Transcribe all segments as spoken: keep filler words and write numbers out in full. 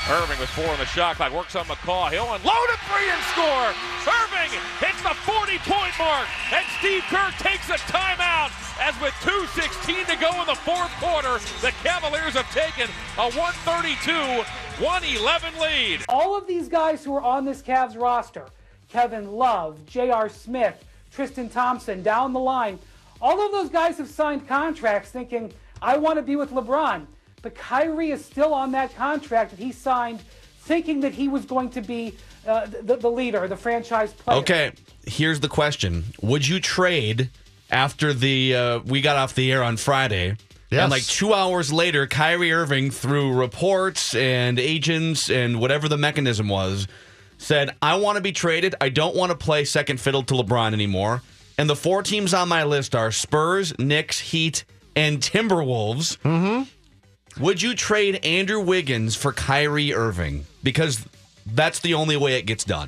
Irving with four on the shot clock, works on McCaw. He'll unload a three and score. Irving hits the forty-point mark, and Steve Kerr takes a timeout as with two sixteen to go in the fourth quarter, the Cavaliers have taken a one thirty-two one eleven lead. All of these guys who are on this Cavs roster, Kevin Love, J R. Smith, Tristan Thompson, down the line, all of those guys have signed contracts thinking, I want to be with LeBron. But Kyrie is still on that contract that he signed thinking that he was going to be uh, the, the leader, the franchise player. Okay, here's the question. Would you trade after the uh, we got off the air on Friday? Yes. And like two hours later, Kyrie Irving, through reports and agents and whatever the mechanism was, said, I want to be traded. I don't want to play second fiddle to LeBron anymore. And the four teams on my list are Spurs, Knicks, Heat, and Timberwolves. Mm-hmm. Would you trade Andrew Wiggins for Kyrie Irving? Because that's the only way it gets done.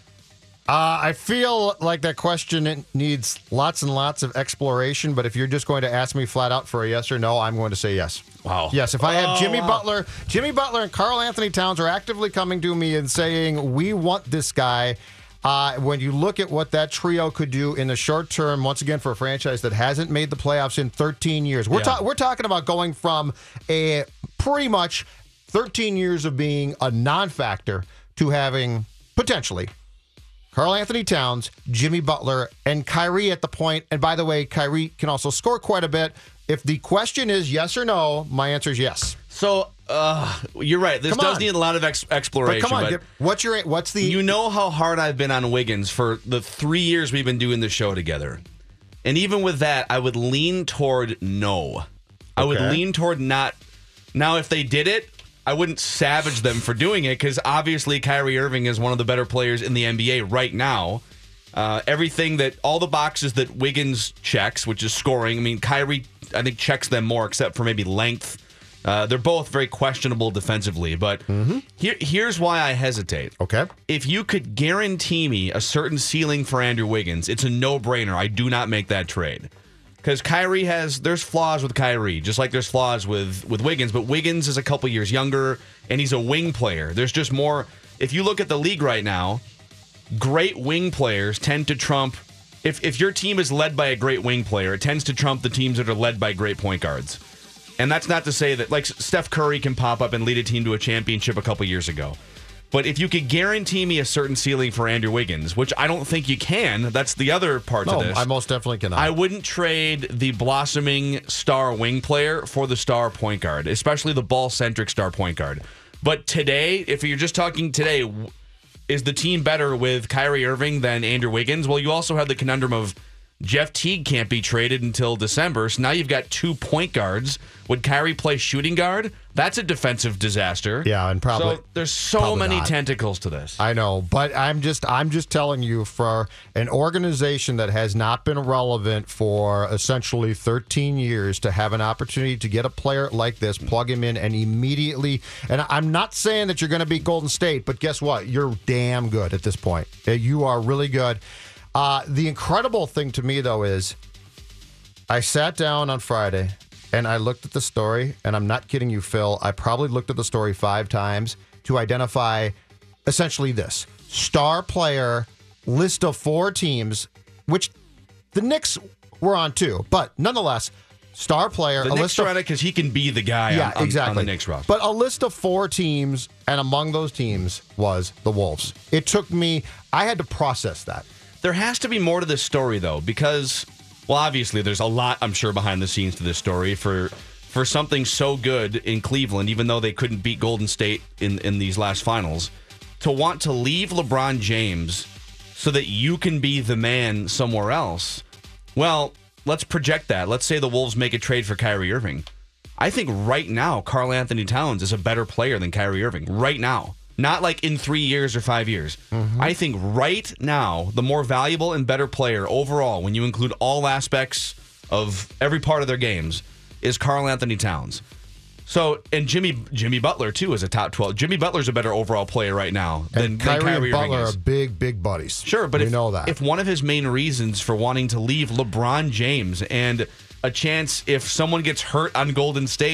Uh, I feel like that question needs lots and lots of exploration, but if you're just going to ask me flat out for a yes or no, I'm going to say yes. Wow. Yes, if I had oh, Jimmy wow. Butler, Jimmy Butler and Karl Anthony Towns are actively coming to me and saying, we want this guy. Uh, when you look at what that trio could do in the short term, once again, for a franchise that hasn't made the playoffs in thirteen years, we're, Yeah. ta- we're talking about going from a pretty much thirteen years of being a non-factor to having potentially Karl Anthony Towns, Jimmy Butler, and Kyrie at the point. And by the way, Kyrie can also score quite a bit. If the question is yes or no, my answer is yes. So, uh, you're right. This Come does on. need a lot of ex- exploration. But come on, but get- what's your what's the you know how hard I've been on Wiggins for the three years we've been doing the show together. And even with that, I would lean toward no. I would Okay. lean toward not. Now, if they did it, I wouldn't savage them for doing it because obviously Kyrie Irving is one of the better players in the N B A right now. Uh, everything that, all the boxes that Wiggins checks, which is scoring, I mean, Kyrie, I think, checks them more except for maybe length. Uh, they're both very questionable defensively, but Mm-hmm. here, here's why I hesitate. Okay. If you could guarantee me a certain ceiling for Andrew Wiggins, it's a no-brainer. I do not make that trade. Because Kyrie has, there's flaws with Kyrie, just like there's flaws with, with Wiggins, but Wiggins is a couple years younger, and he's a wing player. There's just more, if you look at the league right now, great wing players tend to trump, if, if your team is led by a great wing player, it tends to trump the teams that are led by great point guards. And that's not to say that, like, Steph Curry can pop up and lead a team to a championship a couple years ago. But if you could guarantee me a certain ceiling for Andrew Wiggins, which I don't think you can, that's the other part No, to this. I most definitely cannot. I wouldn't trade the blossoming star wing player for the star point guard, especially the ball-centric star point guard. But today, if you're just talking today, is the team better with Kyrie Irving than Andrew Wiggins? Well, you also have the conundrum of Jeff Teague can't be traded until December, so now you've got two point guards. Would Kyrie play shooting guard? That's a defensive disaster. Yeah, and probably so there's so probably many not. tentacles to this. I know, but I'm just I'm just telling you, for an organization that has not been relevant for essentially thirteen years, to have an opportunity to get a player like this, plug him in, and immediately. And I'm not saying that you're going to beat Golden State, but guess what? You're damn good at this point. You are really good. Uh, the incredible thing to me, though, is I sat down on Friday and I looked at the story, and I'm not kidding you, Phil. I probably looked at the story five times to identify essentially this star player list of four teams, which the Knicks were on too, but nonetheless, star player. The a Knicks list of, are on it because he can be the guy yeah, on, on, exactly. on the Knicks roster. But a list of four teams, and among those teams was the Wolves. It took me, I had to process that. There has to be more to this story, though, because, well, obviously there's a lot, I'm sure, behind the scenes to this story for for something so good in Cleveland, even though they couldn't beat Golden State in, in these last finals, to want to leave LeBron James so that you can be the man somewhere else. Well, let's project that. Let's say the Wolves make a trade for Kyrie Irving. I think right now, Karl Anthony Towns is a better player than Kyrie Irving. Right now. Not like in three years or five years. Mm-hmm. I think right now, the more valuable and better player overall, when you include all aspects of every part of their games, is Karl Anthony Towns. So, and Jimmy Jimmy Butler, too, is a top twelve. Jimmy Butler's a better overall player right now than And than Kyrie, Kyrie and Butler Irving is. are big, big buddies. Sure, but we if, know that. if one of his main reasons for wanting to leave LeBron James and a chance if someone gets hurt on Golden State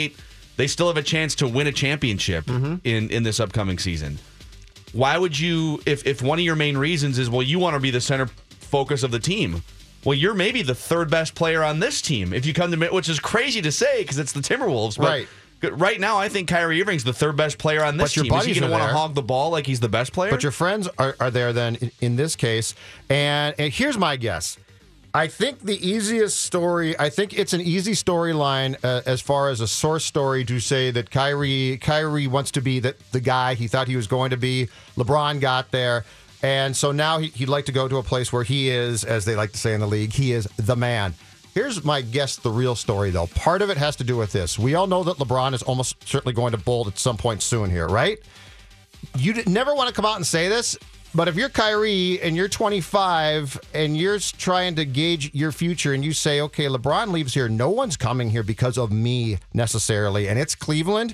they still have a chance to win a championship Mm-hmm. in, in this upcoming season. Why would you, if, if one of your main reasons is, well, you want to be the center focus of the team, well, you're maybe the third best player on this team, if you come to mid, which is crazy to say because it's the Timberwolves. But Right. right now, I think Kyrie Irving's the third best player on this But your team. Is he buddies going to are want to there. hog the ball like he's the best player? But your friends are, are there then in, in this case. And, and here's my guess. I think the easiest story, I think it's an easy storyline uh, as far as a source story to say that Kyrie Kyrie wants to be the, the guy he thought he was going to be. LeBron got there. And so now he, he'd like to go to a place where he is, as they like to say in the league, he is the man. Here's my guess, the real story, though. Part of it has to do with this. We all know that LeBron is almost certainly going to bolt at some point soon here, right? You d- never want to come out and say this, but if you're Kyrie and you're twenty-five and you're s- trying to gauge your future and you say, okay, LeBron leaves here, no one's coming here because of me necessarily, and it's Cleveland,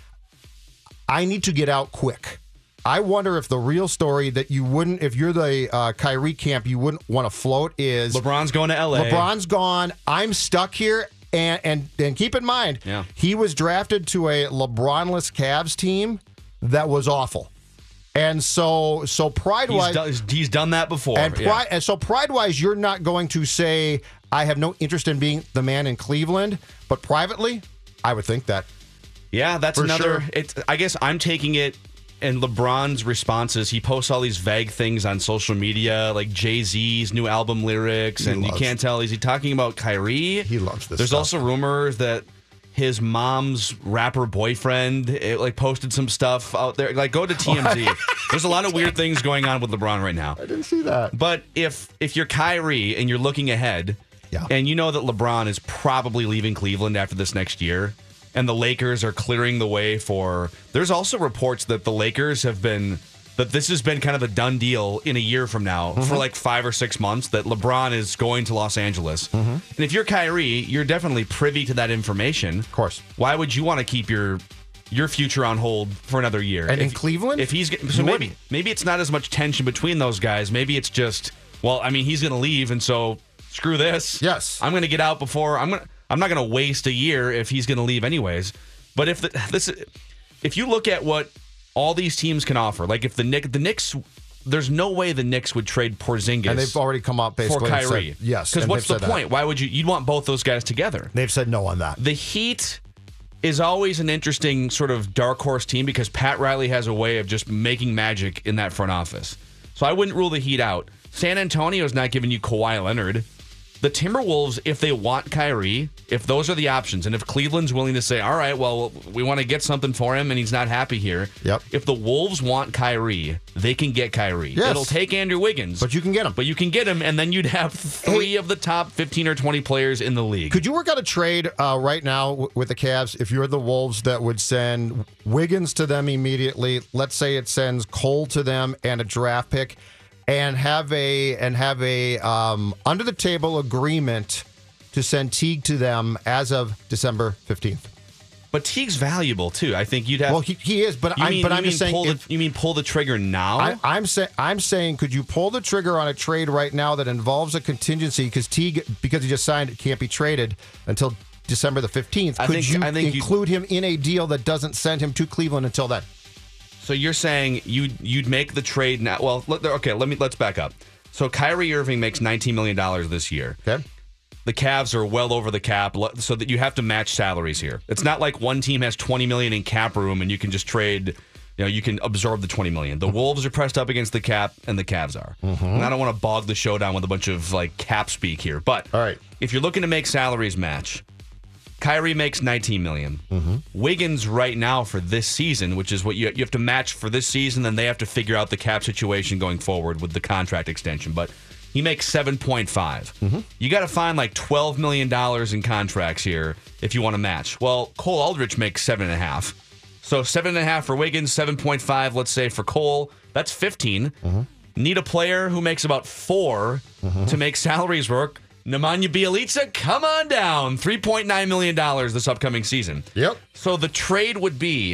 I need to get out quick. I wonder if the real story that you wouldn't, if you're the uh, Kyrie camp, you wouldn't want to float is LeBron's going to L A. LeBron's gone. I'm stuck here. And, and and keep in mind, Yeah. he was drafted to a LeBron-less Cavs team that was awful. And so so He's pride-wise, done, he's done that before. and Yeah. pride, and so pride-wise, you're not going to say, I have no interest in being the man in Cleveland. But privately, I would think that. Yeah, that's For another. sure. It's. I guess I'm taking it. And LeBron's responses, he posts all these vague things on social media, like Jay-Z's new album lyrics, He and you loves- can't tell. Is he talking about Kyrie? He loves this There's stuff. also rumors that his mom's rapper boyfriend it, like posted some stuff out there. Like, go to T M Z. There's a lot of weird things going on with LeBron right now. I didn't see that. But if if you're Kyrie and you're looking ahead, Yeah. and you know that LeBron is probably leaving Cleveland after this next year, and the Lakers are clearing the way for. There's also reports that the Lakers have been that this has been kind of a done deal in a year from now Mm-hmm. for like five or six months that LeBron is going to Los Angeles. Mm-hmm. And if you're Kyrie, you're definitely privy to that information. Of course. Why would you want to keep your your future on hold for another year? And in If- Cleveland? if he's get- You so maybe wouldn't. maybe it's not as much tension between those guys. Maybe it's just, well, I mean, he's going to leave, and so screw this. Yes. I'm going to get out before I'm going. to I'm not going to waste a year if he's going to leave anyways. But if the, this, if you look at what all these teams can offer, like if the Knicks, the Knicks, there's no way the Knicks would trade Porzingis And they've already come out for basically and Kyrie. said, yes. Because and what's the they've said point? that. Why would you? You'd want both those guys together. They've said no on that. The Heat is always an interesting sort of dark horse team because Pat Riley has a way of just making magic in that front office. So I wouldn't rule the Heat out. San Antonio's not giving you Kawhi Leonard. The Timberwolves, if they want Kyrie, if those are the options, and if Cleveland's willing to say, all right, well, we want to get something for him and he's not happy here. Yep. If the Wolves want Kyrie, they can get Kyrie. Yes. It'll take Andrew Wiggins. But you can get him. But you can get him, and then you'd have three Hey. of the top fifteen or twenty players in the league. Could you work out a trade uh, right now w- with the Cavs if you're the Wolves that would send Wiggins to them immediately? Let's say it sends Cole to them and a draft pick, and have a and have a um, under the table agreement to send Teague to them as of December fifteenth. But Teague's valuable too. I think you'd have. Well, he, he is, but you I'm mean, but you I'm mean just saying. pull the, if- you mean pull the trigger now? I, I'm saying I'm saying, could you pull the trigger on a trade right now that involves a contingency? Because Teague, because he just signed, can't be traded until December the fifteenth. I Could think- you I think you- include him in a deal that doesn't send him to Cleveland until then? So you're saying you'd you'd make the trade now? Well, let, okay. Let me let's back up. So Kyrie Irving makes nineteen million dollars this year. Okay. The Cavs are well over the cap, so that you have to match salaries here. It's not like one team has twenty million in cap room and you can just trade. You know, you can absorb the twenty million. The Wolves are pressed up against the cap, and the Cavs are. And I don't want to bog the show down with a bunch of like cap speak here, but All right. if you're looking to make salaries match, Kyrie makes nineteen million dollars. Wiggins right now for this season, which is what you you have to match for this season, then they have to figure out the cap situation going forward with the contract extension. But he makes seven point five. You got to find like twelve million dollars in contracts here if you want to match. Well, Cole Aldrich makes seven and a half. So seven and a half for Wiggins, seven point five, let's say, for Cole. That's fifteen. Need a player who makes about four to make salaries work. Nemanja Bjelica, come on down. three point nine million dollars this upcoming season. Yep. So the trade would be,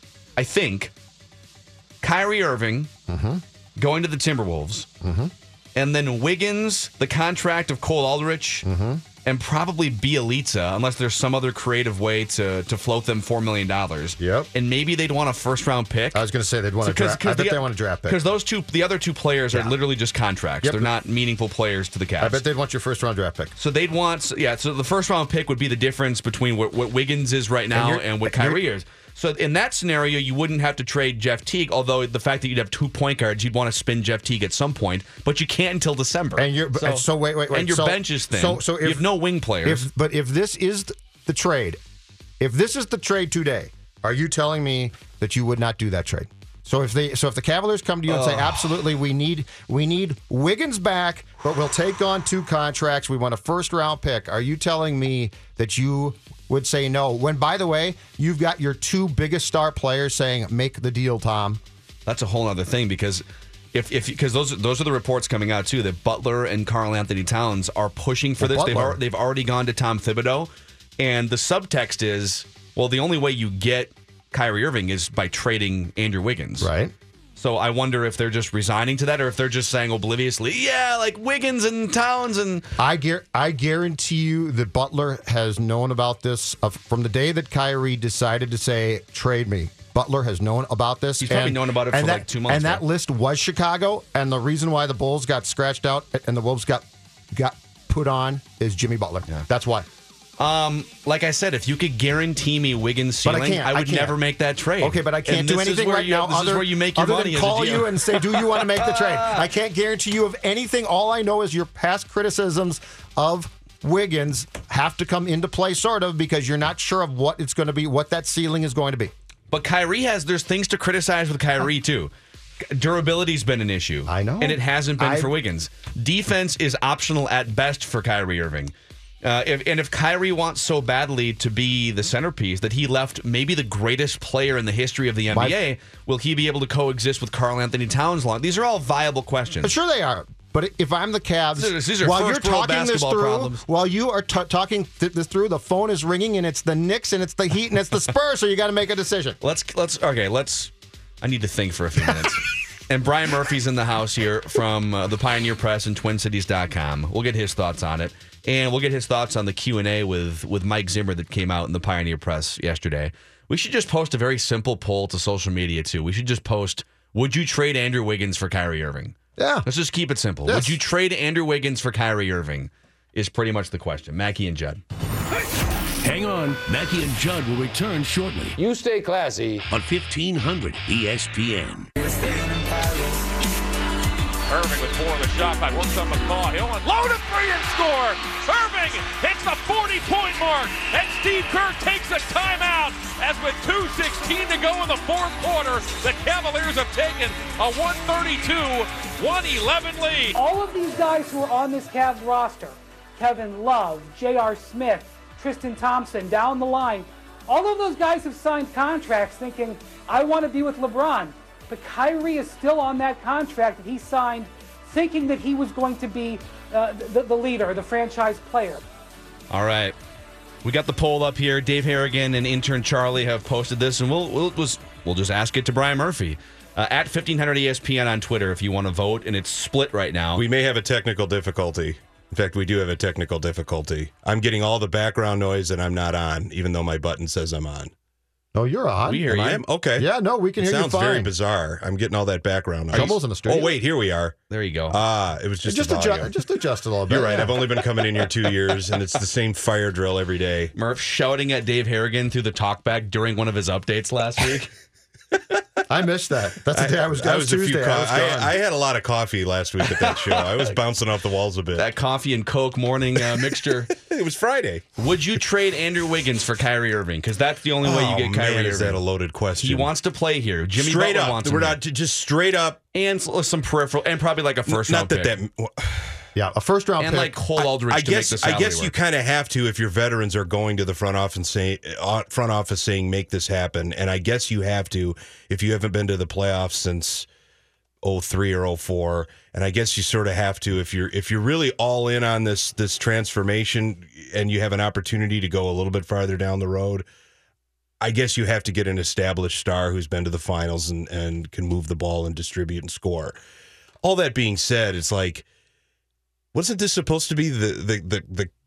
I think, Kyrie Irving going to the Timberwolves, and then Wiggins, the contract of Cole Aldrich, and probably Bielitsa, unless there's some other creative way to to float them four million dollars. Yep. And maybe they'd want a first round pick. I was going to say they'd want So, to draft. I bet the, they want a draft pick. Because those two, the other two players Yeah. are literally just contracts. Yep. They're not meaningful players to the Cavs. I bet they'd want your first round draft pick. So they'd want, yeah. So the first round pick would be the difference between what, what Wiggins is right now you're- and, what you're- Kyrie is. So in that scenario, you wouldn't have to trade Jeff Teague. Although the fact that you'd have two point guards, you'd want to spin Jeff Teague at some point, but you can't until December. And you're so, so wait, wait, wait. And your so, bench is thin. So, so if, you have no wing players. If, but if this is the trade, if this is the trade today, are you telling me that you would not do that trade? So if they, so if the Cavaliers come to you and say, absolutely, we need, we need Wiggins back, but we'll take on two contracts. We want a first round pick. Are you telling me that you would say no? When, by the way, you've got your two biggest star players saying, make the deal, Tom. That's a whole other thing because if if because those those are the reports coming out too that Butler and Karl Anthony Towns are pushing for Well, this. They've Butler. al- they've already gone to Tom Thibodeau, and the subtext is, well, the only way you get Kyrie Irving is by trading Andrew Wiggins. Right. So I wonder if they're just resigning to that, or if they're just saying obliviously, yeah, like Wiggins and Towns and. I gar- I guarantee you that Butler has known about this uh, from the day that Kyrie decided to say, trade me. Butler has known about this. He's probably known about it and for that, like two months, And that right? list was Chicago. And the reason why the Bulls got scratched out and the Wolves got got put on is Jimmy Butler. Yeah. That's why. Um, like I said, if you could guarantee me Wiggins But I ceiling, can't, I I would can't. never make that trade. Okay, but I can't And do this is anything where right you- now This other, is where you make your other money than as a call G M. you and say, do you want to make the trade? I can't guarantee you of anything. All I know is your past criticisms of Wiggins have to come into play, sort of, because you're not sure of what it's going to be, what that ceiling is going to be. But Kyrie has, there's things to criticize with Kyrie, too. Durability's been an issue. I know. And it hasn't been I- for Wiggins. Defense is optional at best for Kyrie Irving. Uh, if, and if Kyrie wants so badly to be the centerpiece that he left maybe the greatest player in the history of the N B A, My- will he be able to coexist with Karl Anthony Towns long? These are all viable questions. But sure they are. But if I'm the Cavs, These are- these are while you're first world talking this basketball through, problems. while you are t- talking th- this through, the phone is ringing, and it's the Knicks, and it's the Heat, and it's the Spurs. So you got to make a decision. Let's let's okay. Let's. I need to think for a few minutes. And Brian Murphy's in the house here from uh, the Pioneer Press and Twin Cities dot com. We'll get his thoughts on it, and we'll get his thoughts on the Q and A with with Mike Zimmer that came out in the Pioneer Press yesterday. We should just post a very simple poll to social media too. We should just post: would you trade Andrew Wiggins for Kyrie Irving? Yeah. Let's just keep it simple. Yes. Would you trade Andrew Wiggins for Kyrie Irving? Is pretty much the question. Mackie and Judd. Hang on. Mackie and Judd will return shortly You stay classy. on fifteen hundred E S P N. Irving with four on the shot clock. Works on McCaw. He'll unload a three and score. Irving hits the forty-point mark. And Steve Kerr takes a timeout as with two sixteen to go in the fourth quarter, the Cavaliers have taken a one thirty-two one eleven lead. All of these guys who are on this Cavs roster, Kevin Love, J R. Smith, Tristan Thompson, down the line, all of those guys have signed contracts thinking, I want to be with LeBron. But Kyrie is still on that contract that he signed thinking that he was going to be uh, the, the leader, the franchise player. All right. We got the poll up here. Dave Harrigan and intern Charlie have posted this, and we'll we'll, we'll, we'll just ask it to Brian Murphy. Uh, at fifteen hundred E S P N on Twitter if you want to vote, and it's split right now. We may have a technical difficulty. In fact, we do have a technical difficulty. I'm getting all the background noise and I'm not on, even though my button says I'm on. No, you're on. We hear Am you. I am? Okay. Yeah, no, we can It hear you sounds fine. very bizarre. I'm getting all that background noise. Troubles in the studio. Oh, wait, here we are. There you go. Ah, it was just, Just the volume. adjust, just adjust a little bit. You're right. yeah. I've only been coming in here two years, and it's the same fire drill every day. Murph shouting at Dave Harrigan through the talkback during one of his updates last week. I missed that. That's the day I, was. That I was, was a few. Tuesday. Co- I was I, gone. I had a lot of coffee last week at that show. I was bouncing off the walls a bit. That coffee and Coke morning uh, mixture. It was Friday. Would you trade Andrew Wiggins for Kyrie Irving? Because that's the only way you Oh, get Kyrie man, is that a Irving. loaded question? He wants to play here. Jimmy straight Butler up. wants We're him not just straight up. here. and s- some peripheral, and probably like a first Not round that pick. that. yeah, a first round and pick. like Cole Aldridge I to make guess the I salary guess you work. kind of have to if your veterans are going to the front office and say uh, front office saying make this happen, and I guess you have to if you haven't been to the playoffs since oh three or oh four, and I guess you sort of have to if you're if you're really all in on this this transformation and you have an opportunity to go a little bit farther down the road. I guess you have to get an established star who's been to the finals and, and can move the ball and distribute and score. All that being said, it's like, wasn't this supposed to be the the the the,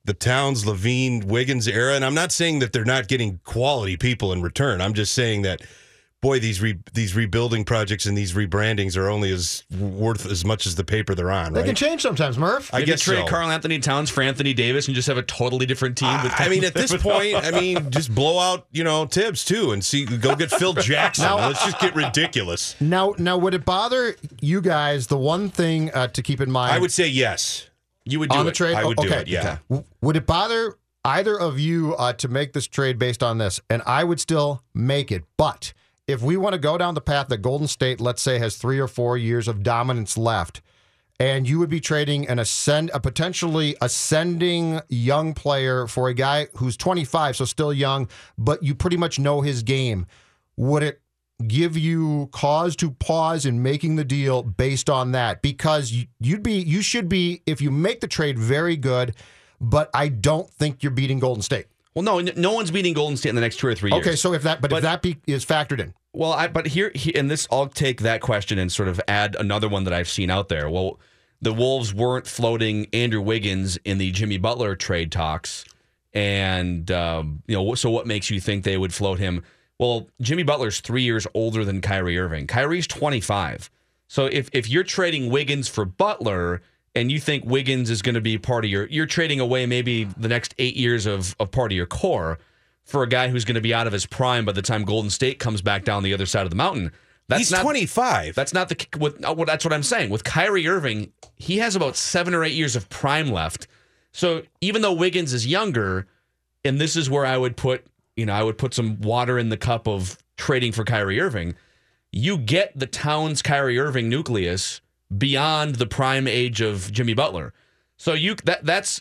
the Towns, Levine, Wiggins era. And I'm not saying that they're not getting quality people in return. I'm just saying that, boy, these re, these rebuilding projects and these rebrandings are only as worth as much as the paper they're on. They right? can change sometimes, Murph. I Maybe guess trade so. Karl Anthony Towns for Anthony Davis and just have a totally different team. With I, I mean, at this point, I mean, just blow out, you know, Tibbs too, and see, go get Phil Jackson. Now- Let's just get ridiculous. Now, now, would it bother you guys? The one thing uh, to keep in mind, I would say yes. you would do on it. the trade. I would Oh, do okay. it, yeah. W- Would it bother either of you uh, to make this trade based on this? And I would still make it, but if we want to go down the path that Golden State, let's say, has three or four years of dominance left, and you would be trading an ascend, a potentially ascending young player for a guy who's twenty-five, so still young, but you pretty much know his game, would it give you cause to pause in making the deal based on that? Because you- you'd be, you should be, if you make the trade, very good, but I don't think you're beating Golden State. Well, no, no one's beating Golden State in the next two or three years. Okay, so if that, but, But- if that be, is factored in, Well, I, but here, he, and this, I'll take that question and sort of add another one that I've seen out there. Well, the Wolves weren't floating Andrew Wiggins in the Jimmy Butler trade talks, and um, you know, so what makes you think they would float him? Well, Jimmy Butler's three years older than Kyrie Irving. Kyrie's twenty-five. So if if you're trading Wiggins for Butler, and you think Wiggins is going to be part of your, you're trading away maybe the next eight years of of part of your core for a guy who's going to be out of his prime by the time Golden State comes back down the other side of the mountain. That's He's not, twenty-five. That's not the with. uh, That's what I'm saying. With Kyrie Irving, he has about seven or eight years of prime left. So even though Wiggins is younger, and this is where I would put, you know, I would put some water in the cup of trading for Kyrie Irving. You get the Towns Kyrie Irving nucleus beyond the prime age of Jimmy Butler. So you that that's.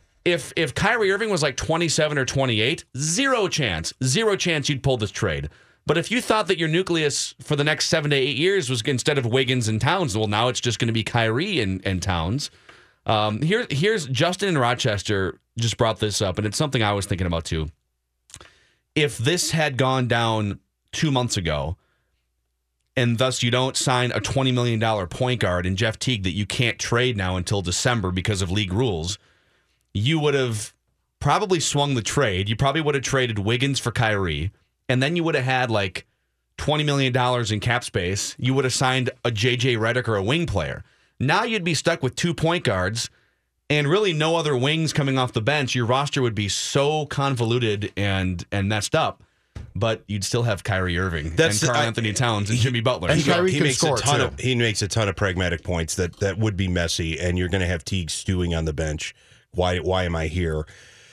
If if Kyrie Irving was like twenty-seven or twenty-eight, zero chance, zero chance you'd pull this trade. But if you thought that your nucleus for the next seven to eight years was instead of Wiggins and Towns, well, now it's just going to be Kyrie and, and Towns. Um, here, here's Justin in Rochester just brought this up, and it's something I was thinking about too. If this had gone down two months ago, and thus you don't sign a twenty million dollars point guard in Jeff Teague that you can't trade now until December because of league rules, you would have probably swung the trade. You probably would have traded Wiggins for Kyrie, and then you would have had like twenty million dollars in cap space. You would have signed a J J Redick or a wing player. Now you'd be stuck with two point guards and really no other wings coming off the bench. Your roster would be so convoluted and and messed up, but you'd still have Kyrie Irving That's and Karl the- Anthony Towns and Jimmy Butler. and He, Kyrie he can makes score, a ton too. of he makes a ton of pragmatic points that that would be messy, and you're going to have Teague stewing on the bench. Why why am I here?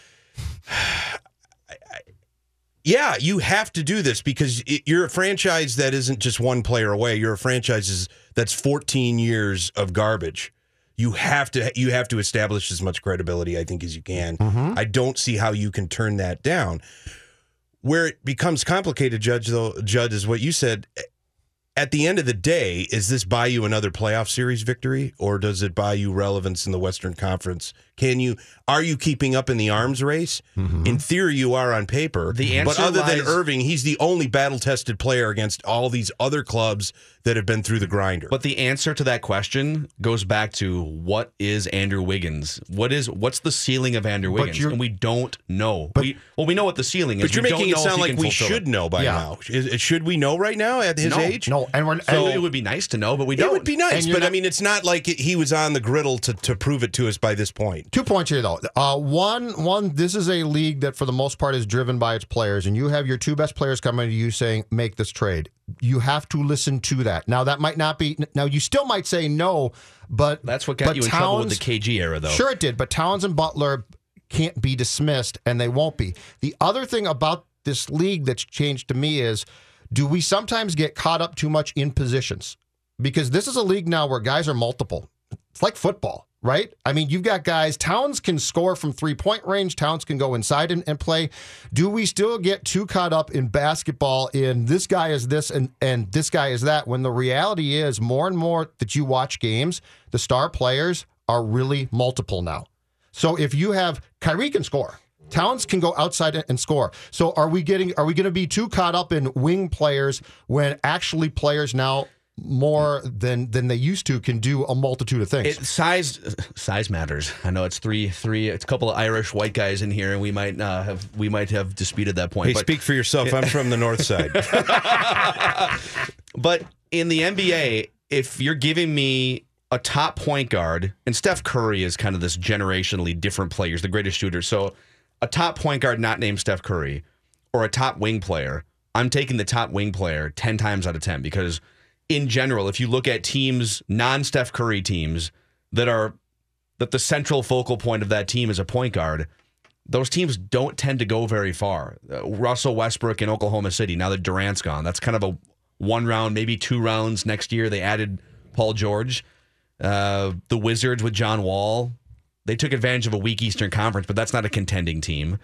Yeah, you have to do this because it, you're a franchise that isn't just one player away. You're a franchise that's fourteen years of garbage. You have to you have to establish as much credibility, I think, as you can. Mm-hmm. I don't see how you can turn that down. Where it becomes complicated, Judge, though, Judd, is what you said. At the end of the day, is this buy you another playoff series victory, or does it buy you relevance in the Western Conference? Can you are you keeping up in the arms race? Mm-hmm. In theory, you are on paper. The but answer other than lies- Irving, he's the only battle-tested player against all these other clubs that have been through the grinder. But the answer to that question goes back to what is Andrew Wiggins? What is what's the ceiling of Andrew But Wiggins? you're- And we don't know. But- we well, we know what the ceiling is. But you're We making don't it know if sound he like can we fulfill should it. know by Yeah. now. Is- Should we know right now at his no, age? no, and we're So and, it would be nice to know, but we don't. It would be nice, And you're but I not- mean, it's not like it, he was on the griddle to, to prove it to us by this point. Two points here, though. Uh, one, one. This is a league that, for the most part, is driven by its players, and you have your two best players coming to you saying, "Make this trade." You have to listen to that. Now, that might not be. Now, you still might say no, but That's what got but you in trouble with Towns- the K G era, though. Sure, it did. But Towns and Butler can't be dismissed, and they won't be. The other thing about this league that's changed to me is, do we sometimes get caught up too much in positions? Because this is a league now where guys are multiple. It's like football, right? I mean, you've got guys, Towns can score from three-point range, Towns can go inside and, and play. Do we still get too caught up in basketball in this guy is this and, and this guy is that, when the reality is more and more that you watch games, the star players are really multiple now. So if you have, Kyrie can score. Towns can go outside and score. So are we getting, are we going to be too caught up in wing players when actually players now more than than they used to can do a multitude of things. It, size size matters. I know it's three three. It's a couple of Irish white guys in here, and we might uh, have we might have disputed that point. Hey, but, speak for yourself. I'm from the north side. But in the N B A, if you're giving me a top point guard, and Steph Curry is kind of this generationally different player, he's the greatest shooter. So a top point guard not named Steph Curry, or a top wing player, I'm taking the top wing player ten times out of ten because. In general, if you look at teams, non-Steph Curry teams that are that the central focal point of that team is a point guard, those teams don't tend to go very far. Uh, Russell Westbrook in Oklahoma City, now that Durant's gone, that's kind of a one round, maybe two rounds next year. They added Paul George. Uh, the Wizards with John Wall, they took advantage of a weak Eastern Conference, but that's not a contending team.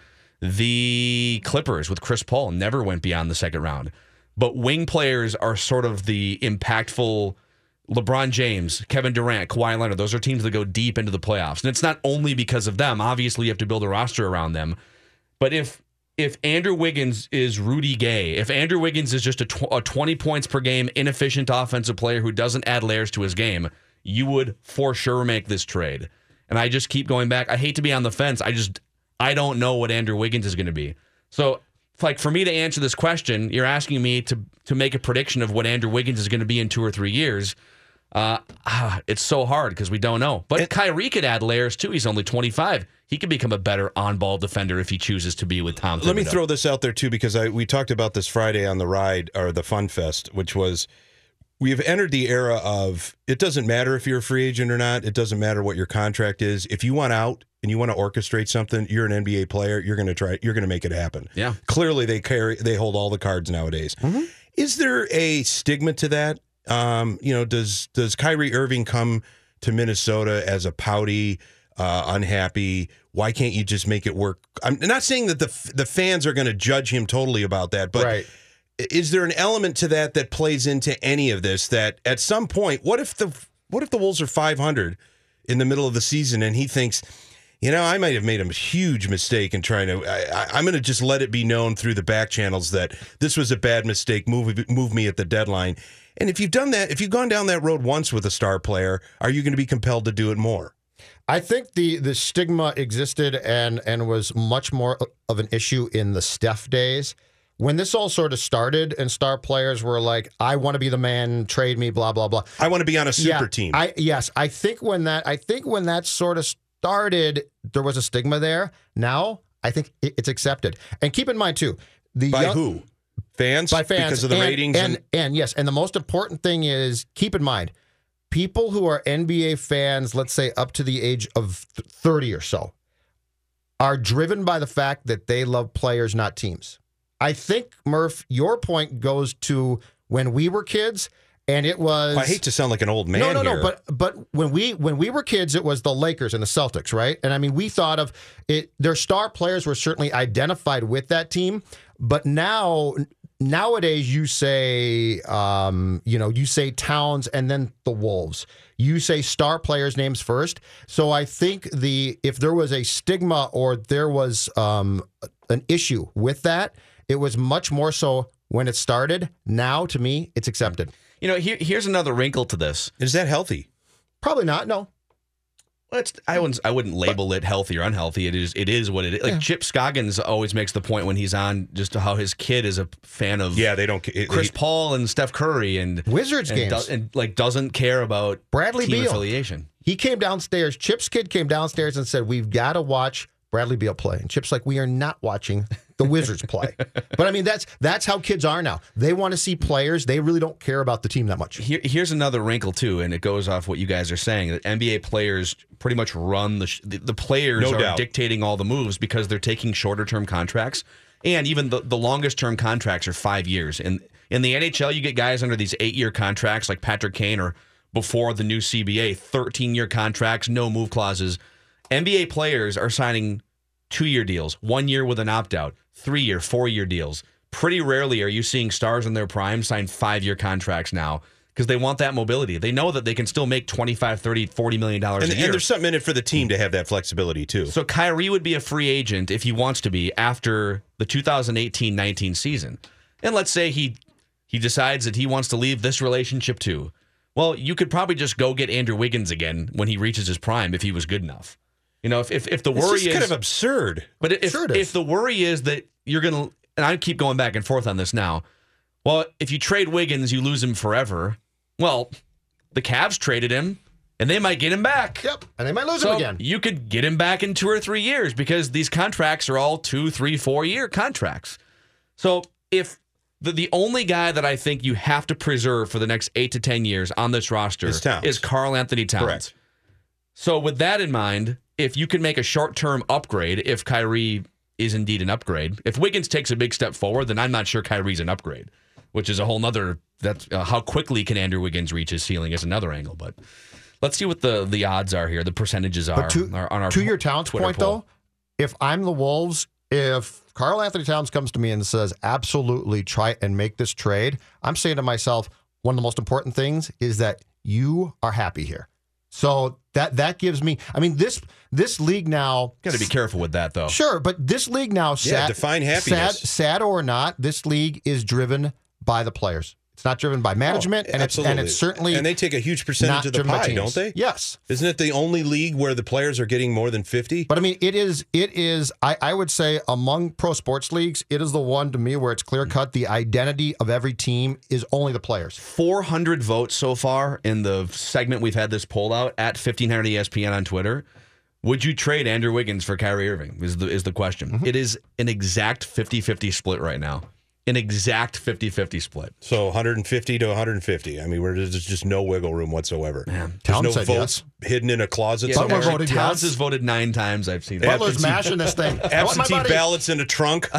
The Clippers with Chris Paul never went beyond the second round. But wing players are sort of the impactful LeBron James, Kevin Durant, Kawhi Leonard. Those are teams that go deep into the playoffs. And it's not only because of them. Obviously, you have to build a roster around them. But if if Andrew Wiggins is Rudy Gay, if Andrew Wiggins is just a, tw- a twenty points per game, inefficient offensive player who doesn't add layers to his game, you would for sure make this trade. And I just keep going back. I hate to be on the fence. I just, I don't know what Andrew Wiggins is going to be. So, like, for me to answer this question, you're asking me to to make a prediction of what Andrew Wiggins is going to be in two or three years. Uh, ah, it's so hard because we don't know. But and, Kyrie could add layers, too. He's only twenty-five. He could become a better on-ball defender if he chooses to be with Tom Thibodeau. Let me throw this out there, too, because I we talked about this Friday on the ride, or the Fun Fest, which was we have entered the era of it doesn't matter if you're a free agent or not. It doesn't matter what your contract is. If you want out, and you want to orchestrate something, you're an N B A player, you're going to try, you're going to make it happen. Yeah. Clearly they carry, they hold all the cards nowadays. Mm-hmm. Is there a stigma to that? Um, you know, does, does Kyrie Irving come to Minnesota as a pouty, uh, unhappy? Why can't you just make it work? I'm not saying that the, the fans are going to judge him totally about that, but right. Is there an element to that that plays into any of this that at some point, what if the, what if the Wolves are five hundred in the middle of the season and he thinks, you know, I might have made a huge mistake in trying to. I, I'm going to just let it be known through the back channels that this was a bad mistake. Move, move me at the deadline. And if you've done that, if you've gone down that road once with a star player, are you going to be compelled to do it more? I think the the stigma existed and and was much more of an issue in the Steph days. When this all sort of started and star players were like, I want to be the man, trade me, blah, blah, blah. I want to be on a super yeah, team. I yes, I think when that I think when that sort of started, there was a stigma there. Now, I think it's accepted. And keep in mind, too, the by young, who? Fans? By fans. Because of the and, ratings? And, and, and yes, and the most important thing is, keep in mind, people who are N B A fans, let's say up to the age of thirty or so, are driven by the fact that they love players, not teams. I think, Murph, your point goes to when we were kids, and it was. Well, I hate to sound like an old man. No, no, here. no. But but when we when we were kids, it was the Lakers and the Celtics, right? And I mean, we thought of it. Their star players were certainly identified with that team. But now, nowadays, you say, um, you know, you say Towns and then the Wolves. You say star players' names first. So I think the if there was a stigma or there was um, an issue with that, it was much more so when it started. Now, to me, it's accepted. You know, here, here's another wrinkle to this. Is that healthy? Probably not. No. Well, it's, I wouldn't. I wouldn't label it healthy or unhealthy. It is. It is what it is. Like yeah. Chip Scoggins always makes the point when he's on, just how his kid is a fan of. Yeah, they don't. It, Chris he, Paul and Steph Curry and Wizards and games, do, and like doesn't care about Bradley team Beal affiliation. He came downstairs. Chip's kid came downstairs and said, "We've got to watch Bradley Beal play." And Chip's like, "We are not watching the Wizards play." But I mean, that's that's how kids are now. They want to see players. They really don't care about the team that much. Here, here's another wrinkle too, and it goes off what you guys are saying. That N B A players pretty much run the sh- the, the players no are doubt. dictating all the moves because they're taking shorter term contracts, and even the, the longest term contracts are five years. And in the N H L, you get guys under these eight year contracts like Patrick Kane, or before the new C B A, thirteen year contracts, no move clauses. N B A players are signing two-year deals, one year with an opt-out, three-year, four-year deals. Pretty rarely are you seeing stars in their prime sign five-year contracts now because they want that mobility. They know that they can still make twenty-five, thirty, forty million dollars and, a year. And there's something in it for the team to have that flexibility, too. So Kyrie would be a free agent if he wants to be after the two thousand eighteen nineteen season. And let's say he he decides that he wants to leave this relationship too. Well, you could probably just go get Andrew Wiggins again when he reaches his prime if he was good enough. You know, if if, if the It's worry just is kind of absurd. But if Sure it is. if the worry is that you're going to, and I keep going back and forth on this now, well, if you trade Wiggins, you lose him forever. Well, the Cavs traded him, and they might get him back. Yep, and they might lose So him again. you could get him back in two or three years because these contracts are all two, three, four year contracts. So if the, the only guy that I think you have to preserve for the next eight to ten years on this roster Is Towns. is Karl Anthony Towns. Correct. So with that in mind, if you can make a short-term upgrade, if Kyrie is indeed an upgrade, if Wiggins takes a big step forward, then I'm not sure Kyrie's an upgrade, which is a whole nother, that's uh, how quickly can Andrew Wiggins reach his ceiling is another angle. But let's see what the, the odds are here, the percentages are. But to, are on our to your Towns Twitter point, poll. though, if I'm the Wolves, if Karl Anthony Towns comes to me and says, absolutely try and make this trade, I'm saying to myself, one of the most important things is that you are happy here. So that that gives me, I mean, this this league now. Got to be careful with that, though. Sure, but this league now, sad, define sad, happiness. sad or not, this league is driven by the players. It's not driven by management, Oh, and it's and absolutely. it's certainly and they take a huge percentage not of the driven by pie, teams. don't they? Yes. Isn't it the only league where the players are getting more than fifty? But I mean, it is, it is, I, I would say among pro sports leagues, it is the one to me where it's clear cut. The identity of every team is only the players. four hundred votes so far in the segment we've had this poll out at fifteen hundred E S P N on Twitter. Would you trade Andrew Wiggins for Kyrie Irving is the, is the question. Mm-hmm. It is an exact fifty-fifty split right now. An exact fifty-fifty split. So one hundred fifty to one hundred fifty. I mean, where there's just no wiggle room whatsoever. There's Towns no said votes hidden in a closet Yeah, Butler somewhere. voted Towns yes. has voted nine times. I've seen that. Butler's Absentee- mashing this thing. I want my Absentee buddy- ballots in a trunk.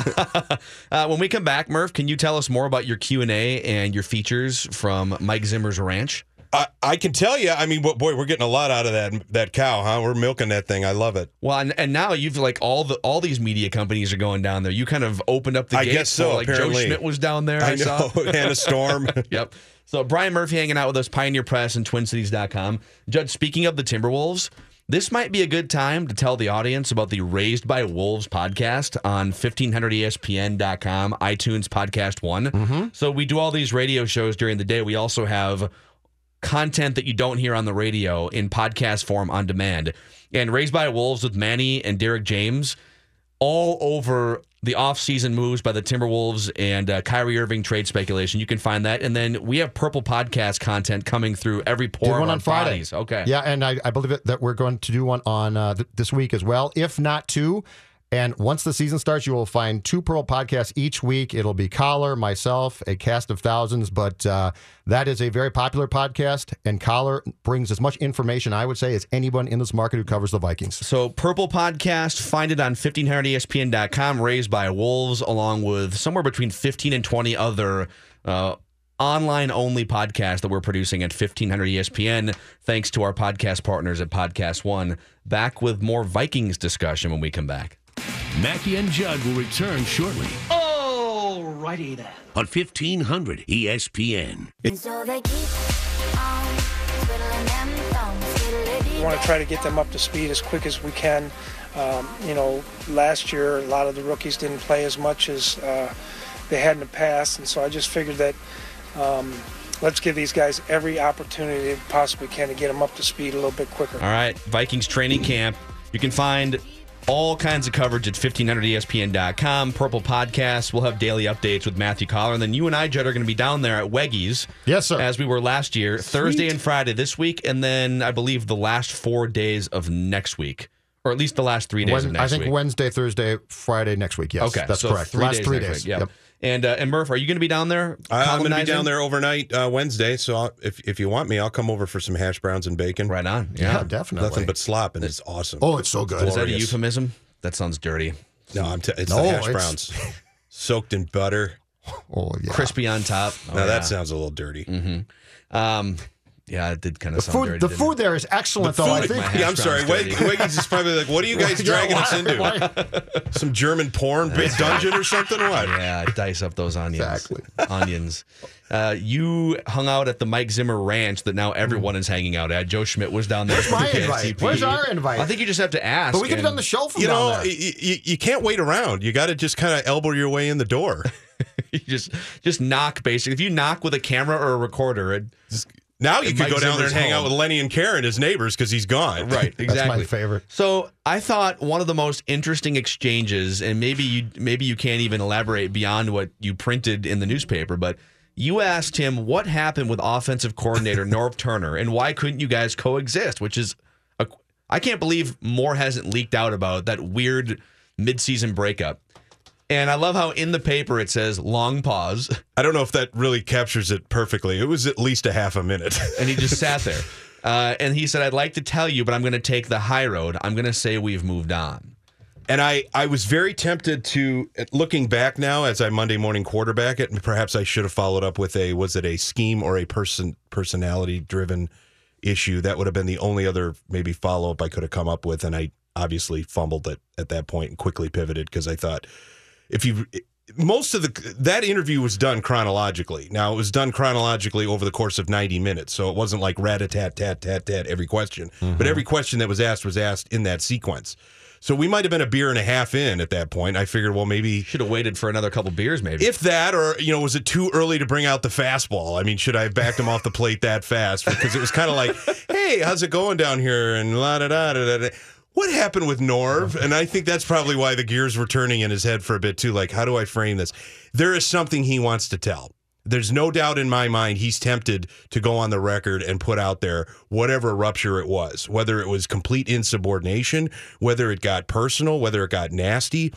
Uh, when we come back, Murph, can you tell us more about your Q and A and your features from Mike Zimmer's ranch? I, I can tell you. I mean, boy, we're getting a lot out of that that cow, huh? We're milking that thing. I love it. Well, and, and now you've like all the all these media companies are going down there. You kind of opened up the I gates. guess so, Like Joe apparently. Schmidt was down there. I, I know. saw. Hannah Storm. Yep. So Brian Murphy hanging out with us, Pioneer Press and Twin Cities dot com. Judge, speaking of the Timberwolves, this might be a good time to tell the audience about the Raised by Wolves podcast on fifteen hundred E S P N dot com, iTunes Podcast One. Mm-hmm. So we do all these radio shows during the day. We also have content that you don't hear on the radio in podcast form on demand. And Raised by Wolves with Manny and Derek James, all over the offseason moves by the Timberwolves and uh, Kyrie Irving trade speculation. You can find that. And then we have Purple Podcast content coming through every Did pore one of our on Friday. bodies. Okay. Yeah, and I, I believe it, that we're going to do one on uh, th- this week as well, if not two. And once the season starts, you will find two Pearl podcasts each week. It'll be Collar, myself, a cast of thousands, but uh, that is a very popular podcast, and Collar brings as much information, I would say, as anyone in this market who covers the Vikings. So Purple Podcast, find it on fifteen hundred E S P N dot com, Raised by Wolves, along with somewhere between fifteen and twenty other uh, online-only podcasts that we're producing at fifteen hundred E S P N, thanks to our podcast partners at Podcast One. Back with more Vikings discussion when we come back. Mackie and Judd will return shortly Alrighty then. on fifteen hundred E S P N. So they keep on twiddling them thumbs. We want to try to get them up to speed as quick as we can. Um, you know, last year a lot of the rookies didn't play as much as uh, they had in the past, and so I just figured that um, let's give these guys every opportunity they possibly can to get them up to speed a little bit quicker. All right, Vikings training camp. You can find all kinds of coverage at fifteen hundred E S P N dot com. Purple Podcast. We'll have daily updates with Matthew Collar. And then you and I, Judd, are going to be down there at Weggies. Yes, sir. As we were last year, Thursday and Friday this week. And then I believe the last four days of next week. Or at least the last three days When, of next I think week. Wednesday, Thursday, Friday next week. Yes, Okay, that's so correct. Three Last days three next days. Week. Yep. Yep. And uh, and Murph, are you going to be down there? I- I'm going to be colonizing? down there overnight uh, Wednesday, so I'll, if if you want me, I'll come over for some hash browns and bacon. Right on. Yeah, Yeah. definitely. Nothing but slop, and it's awesome. Oh, it's so good. Is that a glorious. euphemism? That sounds dirty. No, I'm t- it's No, the hash it's- browns, soaked in butter. Oh, yeah. Crispy on top. Oh, now yeah. that sounds a little dirty. Mm-hmm. Um, yeah, it did kind of The sound food, dirty. the didn't food it? there is excellent, The though. I food- think. my yeah, I'm hash sorry. browns Wig- dirty. Wiggins is probably like, "What are you guys Yeah, dragging why- us into? why- Some German porn bit dungeon or something? What?" Yeah, dice up those onions. Exactly. Onions. Uh, you hung out at the Mike Zimmer ranch that now everyone is hanging out at. Joe Schmidt was down there. Where's for my the K S invite? T P. Where's our invite? I think you just have to ask. But we could have and- done the show from You down know, there. you, you, you can't wait around. You got to just kind of elbow your way in the door. you just just knock basically. If you knock with a camera or a recorder, it just, now you it could go Mike down there and Zimmer's hang out home. with Lenny and Karen, his neighbors, because he's gone. Right, exactly. That's my favorite. So I thought one of the most interesting exchanges, and maybe you maybe you can't even elaborate beyond what you printed in the newspaper, but you asked him what happened with offensive coordinator Norv Turner and why couldn't you guys coexist, which is a, I can't believe more hasn't leaked out about that weird midseason breakup. And I love how in the paper it says long pause. I don't know if that really captures it perfectly. It was at least a half a minute. And he just sat there. Uh, and he said, I'd like to tell you, but I'm going to take the high road. I'm going to say we've moved on. And I, I was very tempted to, looking back now as I Monday morning quarterback it, perhaps I should have followed up with a, was it a scheme or a person personality-driven issue? That would have been the only other maybe follow-up I could have come up with. And I obviously fumbled it at that point and quickly pivoted because I thought, if you most of the that interview was done chronologically. Now it was done chronologically over the course of ninety minutes, so it wasn't like rat-a-tat tat tat tat every question. Mm-hmm. But every question that was asked was asked in that sequence. So we might have been a beer and a half in at that point. I figured, well, maybe should have waited for another couple beers, maybe. If that, or you know, was it too early to bring out the fastball? I mean, should I have backed him off the plate that fast? Because it was kind of like, hey, how's it going down here? And la da da da da. What happened with Norv? And I think that's probably why the gears were turning in his head for a bit too. Like, how do I frame this? There is something he wants to tell. There's no doubt in my mind he's tempted to go on the record and put out there whatever rupture it was, whether it was complete insubordination, whether it got personal, whether it got nasty.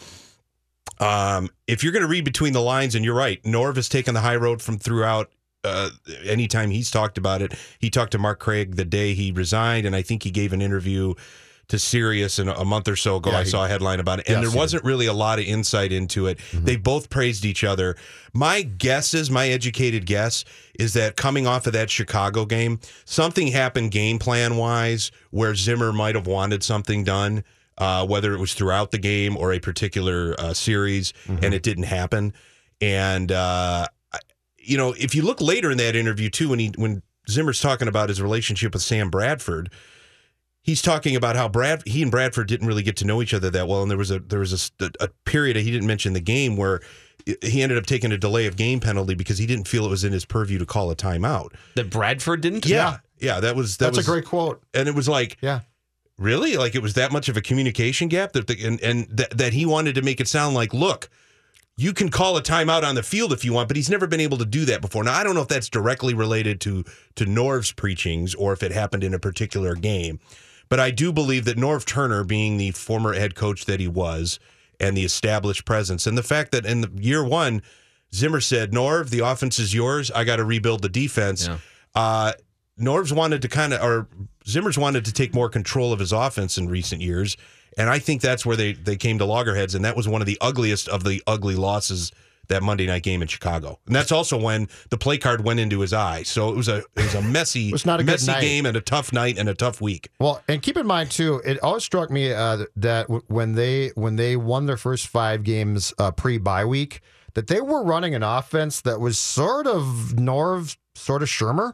Um, if you're going to read between the lines, and you're right, Norv has taken the high road from throughout. Uh, anytime he's talked about it, he talked to Mark Craig the day he resigned, and I think he gave an interview to Sirius in a month or so ago. Yeah, I he, saw a headline about it, and yes, there wasn't really a lot of insight into it. Mm-hmm. They both praised each other. My guess is, my educated guess, is that coming off of that Chicago game, something happened game plan wise where Zimmer might have wanted something done, uh, whether it was throughout the game or a particular uh, series, mm-hmm. and it didn't happen. And uh, you know, if you look later in that interview too, when he when Zimmer's talking about his relationship with Sam Bradford, he's talking about how Brad, he and Bradford didn't really get to know each other that well, and there was a there was a, a period he didn't mention the game where he ended up taking a delay of game penalty because he didn't feel it was in his purview to call a timeout. That Bradford didn't? Yeah, yeah, that was that that's was a great quote, and it was like, yeah, really, like it was that much of a communication gap that the, and and that that he wanted to make it sound like, look, you can call a timeout on the field if you want, but he's never been able to do that before. Now, I don't know if that's directly related to to Norv's preachings or if it happened in a particular game. But I do believe that Norv Turner, being the former head coach that he was and the established presence, and the fact that in the year one, Zimmer said, Norv, the offense is yours. I got to rebuild the defense. Yeah. Uh, Norv's wanted to kind of, or Zimmer's wanted to take more control of his offense in recent years. And I think that's where they, they came to loggerheads. And that was one of the ugliest of the ugly losses, that Monday night game in Chicago. And that's also when the play card went into his eye. So it was a it was a messy, it's not a messy good night. game and a tough night and a tough week. Well, and keep in mind too, it always struck me uh, that w- when they when they won their first five games uh, pre-bye week, that they were running an offense that was sort of Norv, sort of Shermer.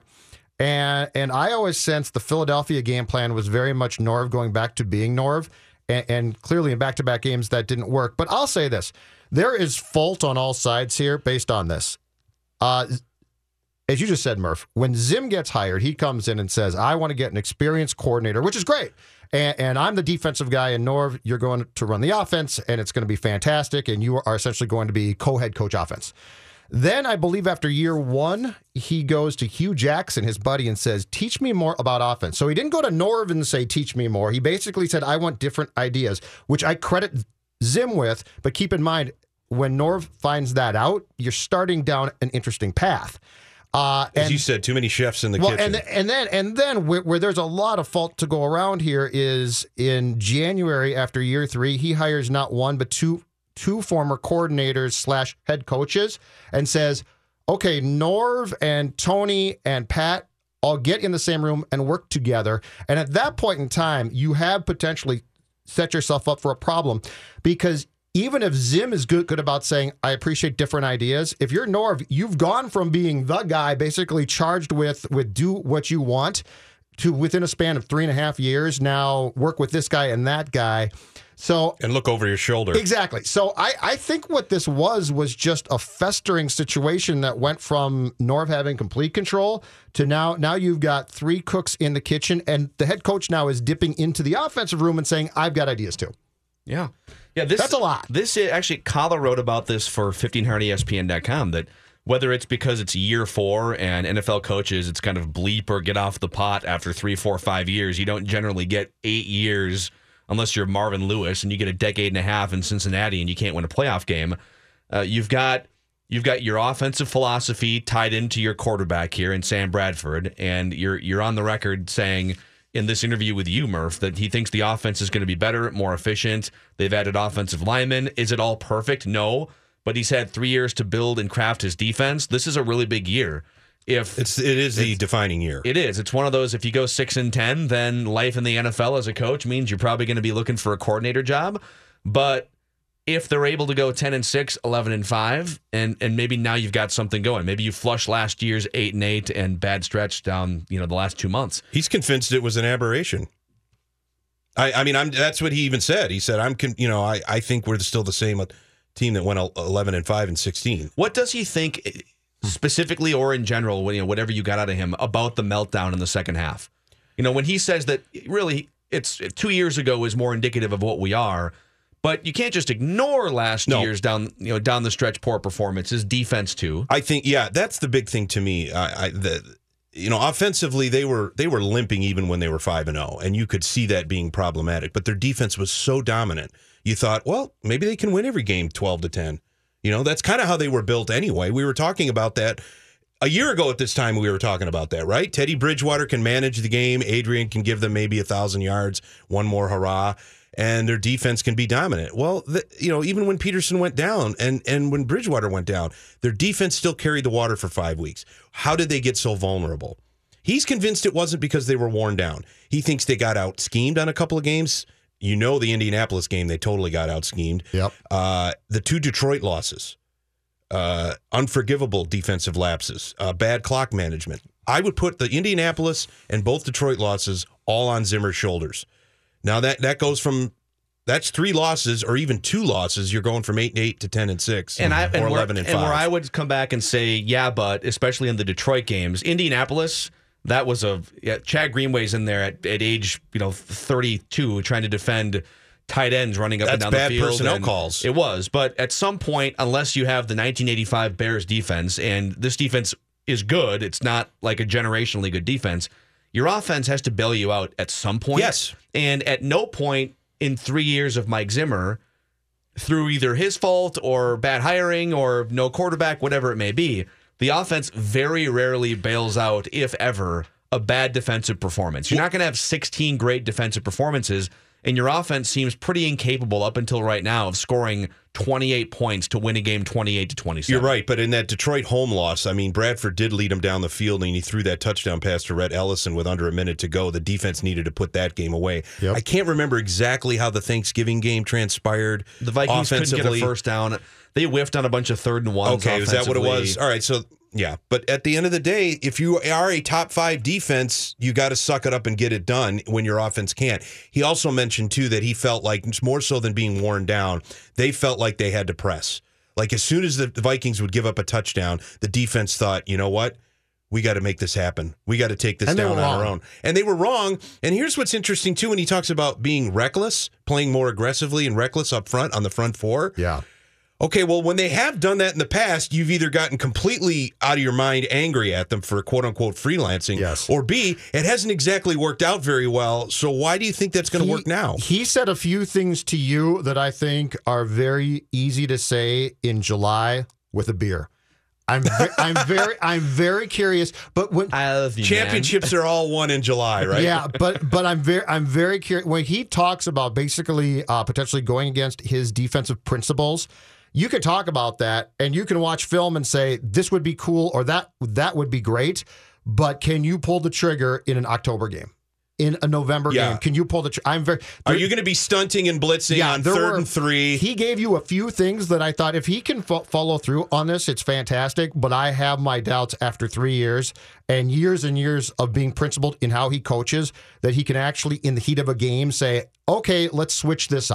And and I always sensed the Philadelphia game plan was very much Norv going back to being Norv. And, and clearly in back-to-back games that didn't work. But I'll say this. There is fault on all sides here based on this. Uh, as you just said, Murph, when Zim gets hired, he comes in and says, I want to get an experienced coordinator, which is great. And, and I'm the defensive guy, and Norv, you're going to run the offense, and it's going to be fantastic, and you are essentially going to be co-head coach offense. Then I believe after year one, he goes to Hugh Jackson, his buddy, and says, teach me more about offense. So he didn't go to Norv and say, teach me more. He basically said, I want different ideas, which I credit Zim with. But keep in mind, when Norv finds that out, you're starting down an interesting path. Uh, As and, you said, too many chefs in the well, kitchen. and, and then, and then where, where there's a lot of fault to go around here is in January after year three, he hires not one, but two two former coordinators slash head coaches and says, okay, Norv and Tony and Pat all get in the same room and work together. And at that point in time, you have potentially set yourself up for a problem, because even if Zim is good, good about saying, I appreciate different ideas, if you're Norv, you've gone from being the guy basically charged with, with do what you want to, within a span of three and a half years, now work with this guy and that guy. So and look over your shoulder. Exactly. So I, I think what this was was just a festering situation that went from Norv having complete control to now now you've got three cooks in the kitchen, and the head coach now is dipping into the offensive room and saying, I've got ideas too. Yeah. Yeah, this, That's a lot. This is, actually, Kala wrote about this for fifteen hundred E S P N dot com, that whether it's because it's year four and N F L coaches, it's kind of bleep or get off the pot after three, four, five years. You don't generally get eight years unless you're Marvin Lewis, and you get a decade and a half in Cincinnati and you can't win a playoff game. Uh, you've got you've got your offensive philosophy tied into your quarterback here in Sam Bradford, and you're you're on the record saying in this interview with you, Murph, that he thinks the offense is going to be better, more efficient. They've added offensive linemen. Is it all perfect? No. But he's had three years to build and craft his defense. This is a really big year. If it's it is the defining year. It is. It's one of those, if you go six and ten, then life in the N F L as a coach means you're probably going to be looking for a coordinator job. But if they're able to go ten and six, eleven and five, and and maybe now you've got something going. Maybe you flush last year's eight and eight and bad stretch down, you know, the last two months. He's convinced it was an aberration. I, I mean, I'm that's what he even said. He said, I'm con, you know, I, I think we're still the same team that went eleven and five and sixteen. What does he think specifically or in general, when, you know, whatever you got out of him, about the meltdown in the second half? You know, when he says that really it's two years ago was more indicative of what we are, but you can't just ignore last no. year's down, you know, down the stretch poor performance. His defense too. I think, yeah, that's the big thing to me. I, I the you know, offensively they were they were limping even when they were five and zero, and you could see that being problematic. But their defense was so dominant, you thought, well, maybe they can win every game twelve to ten. You know, that's kind of how they were built anyway. We were talking about that a year ago at this time. We were talking about that, right? Teddy Bridgewater can manage the game. Adrian can give them maybe a thousand yards, one more hurrah, and their defense can be dominant. Well, the, you know, even when Peterson went down and, and when Bridgewater went down, their defense still carried the water for five weeks. How did they get so vulnerable? He's convinced it wasn't because they were worn down. He thinks they got out schemed on a couple of games. You know, the Indianapolis game, they totally got out schemed. Yep. Uh, the two Detroit losses, uh, unforgivable defensive lapses, uh, bad clock management. I would put the Indianapolis and both Detroit losses all on Zimmer's shoulders. Now that that goes from that's three losses or even two losses. You're going from eight and eight to ten and six, and I, or and eleven and five. And where I would come back and say, yeah, but especially in the Detroit games, Indianapolis. That was a yeah, Chad Greenway's in there at, at age you know thirty-two trying to defend tight ends running up That's and down bad the field. personnel and calls. It was, but at some point, unless you have the nineteen eighty-five Bears defense, and this defense is good, it's not like a generationally good defense. Your offense has to bail you out at some point. Yes, and at no point in three years of Mike Zimmer, through either his fault or bad hiring or no quarterback, whatever it may be, the offense very rarely bails out, if ever, a bad defensive performance. You're not going to have sixteen great defensive performances, and your offense seems pretty incapable up until right now of scoring twenty-eight points to win a game twenty-eight to twenty-seven. You're right, but in that Detroit home loss, I mean, Bradford did lead him down the field, and he threw that touchdown pass to Rhett Ellison with under a minute to go. The defense needed to put that game away. Yep. I can't remember exactly how the Thanksgiving game transpired. The Vikings couldn't get a first down. They whiffed on a bunch of third and ones. Okay, is that what it was? All right, so yeah, but at the end of the day, if you are a top five defense, you got to suck it up and get it done when your offense can't. He also mentioned, too, that he felt like, more so than being worn down, they felt like they had to press. Like, as soon as the Vikings would give up a touchdown, the defense thought, you know what? We got to make this happen. We got to take this down on our own. And they were wrong. And here's what's interesting, too, when he talks about being reckless, playing more aggressively and reckless up front on the front four. Yeah. Okay, well, when they have done that in the past, you've either gotten completely out of your mind angry at them for quote-unquote freelancing, yes. or B, it hasn't exactly worked out very well, so why do you think that's going to work now? He said a few things to you that I think are very easy to say in July with a beer. I'm ve- I'm very I'm very curious, but when I love you, championships man. are all won in July, right? Yeah, but but I'm very I'm very curious when he talks about basically uh, potentially going against his defensive principles. You can talk about that, and you can watch film and say this would be cool or that that would be great. But can you pull the trigger in an October game, in a November yeah. game? Can you pull the? Tr- I'm very. Are you going to be stunting and blitzing yeah, on there third were, and three? He gave you a few things that I thought if he can fo- follow through on this, it's fantastic. But I have my doubts after three years and years and years of being principled in how he coaches that he can actually, in the heat of a game, say, "Okay, let's switch this up."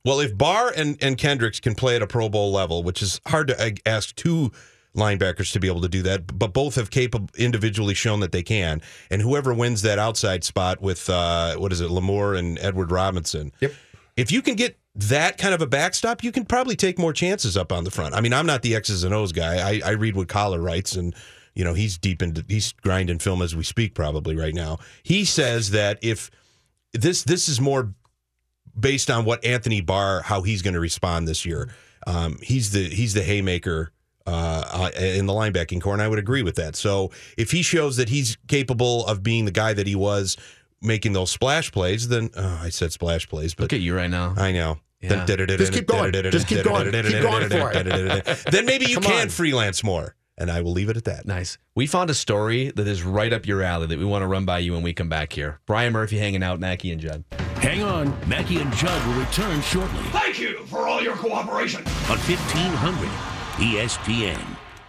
Well, if Barr and, and Kendricks can play at a Pro Bowl level, which is hard to uh, ask two linebackers to be able to do that, but both have capable individually shown that they can. And whoever wins that outside spot with, uh, what is it, Lamore and Edward Robinson. Yep. If you can get that kind of a backstop, you can probably take more chances up on the front. I mean, I'm not the X's and O's guy. I, I read what Collar writes, and you know he's deep into he's grinding film as we speak probably right now. He says that if this this is more based on what Anthony Barr, how he's going to respond this year. Um, he's the he's the haymaker uh, in the linebacking core, and I would agree with that. So if he shows that he's capable of being the guy that he was making those splash plays, then oh, I said splash plays, but Look at you right now. I know. Yeah. Just keep going. Just keep going. Keep going for it. Then maybe you Come can on. freelance more, and I will leave it at that. Nice. We found a story that is right up your alley that we want to run by you when we come back here. Brian Murphy hanging out, Mackey and Judd. Hang on. Mackey and Judd will return shortly Thank you for all your cooperation. on fifteen hundred E S P N.